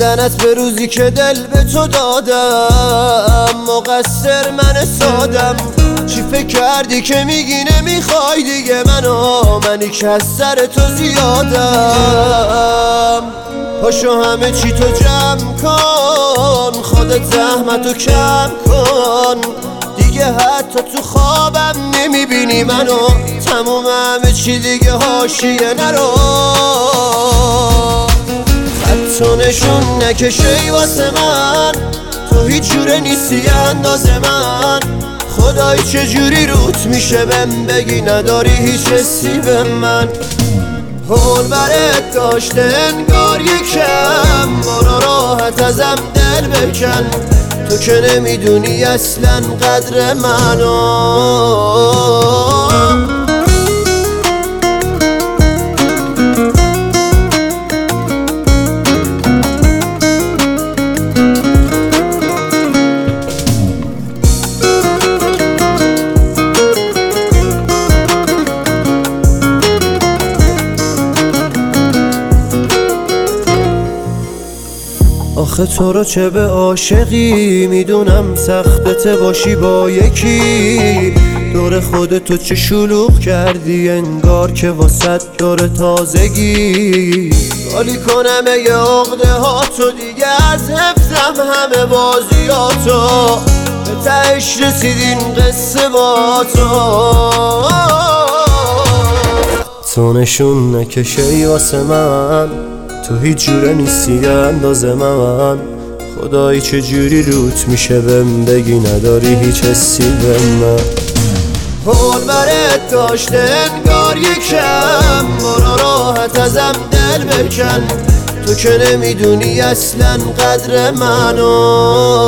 لعنت به روزی که دل به تو دادم، مقصر من سادم. چی فکر کردی که میگی نمیخوای دیگه منی که از سر تو زیادم. پاشو همه چی تو جمع کن، خودت زحمتو کم کن دیگه، حتی تو خوابم نمیبینی منو. تموم همه چی دیگه حاشیه نرو، خط و نشون نکشی واسه من، تو هیچ جوره نیستی اندازه من. خدای چجوری روت میشه بهم بگی نداری هیچ حسی به من. حول برت داشته انگار یکم، برو راحت ازم دل بکن، تو که نمیدونی اصلا قدر منو. آخه تو رو چه به عاشقی، میدونم سختته باشی با یکی. دور خودتو چه شلوغ کردی، انگار که واسط دور تازگی. خالی کنم یه عقده ها تو دیگه، از حفظم همه بازیاتو. به تهش رسیدین قصه با تو نشون نکشی واسه من، تو هیچ جوره نیستی اندازه من. خدایی چجوری روت میشه بهم بگی نداری هیچ حسی به من. حول برت داشته انگار یکم، برو راحت ازم دل بکن، تو که نمیدونی اصلا قدر منو.